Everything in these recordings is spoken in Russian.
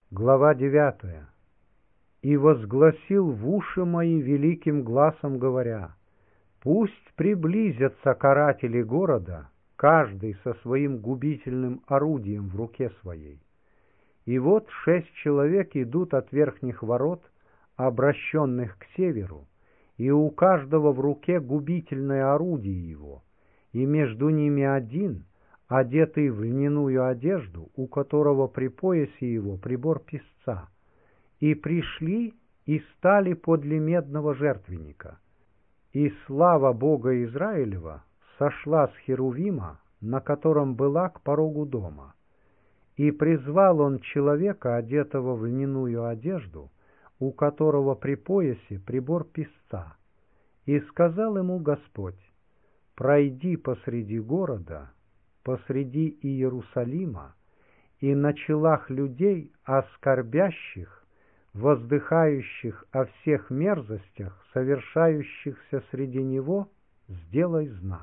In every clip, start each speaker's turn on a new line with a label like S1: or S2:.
S1: Глава 9. «И возгласил в уши мои великим гласом, говоря: пусть приблизятся каратели города, каждый со своим губительным орудием в руке своей. И вот 6 человек идут от верхних ворот, обращенных к северу, и у каждого в руке губительное орудие его, и между ними один, одетый в льняную одежду, у которого при поясе его прибор песца. И пришли и стали подле медного жертвенника. И слава Бога Израилева сошла с Херувима, на котором была, к порогу дома. И призвал он человека, одетого в льняную одежду, у которого при поясе прибор песца. И сказал ему Господь: пройди посреди города, посреди Иерусалима, и на челах людей, оскорбящих, воздыхающих о всех мерзостях, совершающихся среди него, сделай знак.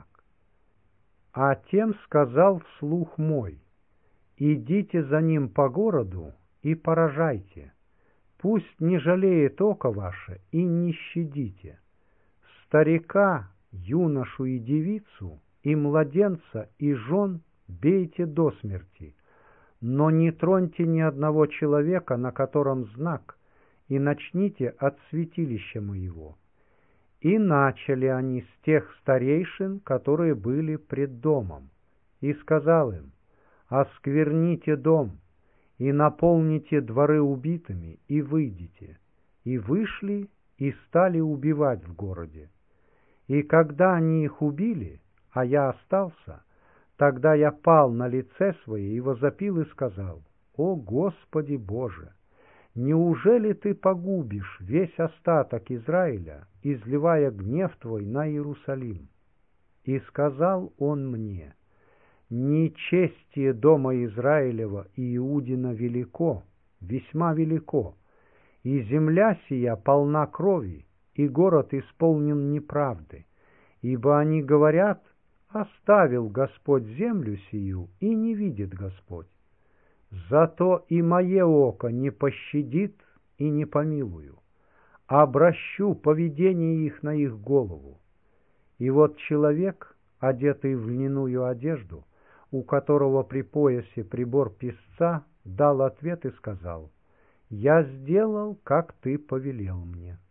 S1: А тем сказал вслух мой: идите за ним по городу и поражайте, пусть не жалеет око ваше и не щадите. Старика, юношу и девицу, и младенца, и жен бейте до смерти, но не троньте ни одного человека, на котором знак, и начните от святилища моего». И начали они с тех старейшин, которые были пред домом. И сказал им: оскверните дом, и наполните дворы убитыми, и выйдите. И вышли, и стали убивать в городе. И когда они их убили, а я остался, тогда я пал на лице свое и возопил и сказал: «О Господи Боже! Неужели Ты погубишь весь остаток Израиля, изливая гнев Твой на Иерусалим?» И сказал Он мне: нечестие дома Израилева и Иудина велико, весьма велико, и земля сия полна крови, и город исполнен неправды, ибо они говорят: оставил Господь землю сию, и не видит Господь. Зато и мое око не пощадит и не помилую, обращу поведение их на их голову. И вот человек, одетый в льняную одежду, у которого при поясе прибор песца, дал ответ и сказал: я сделал, как ты повелел мне.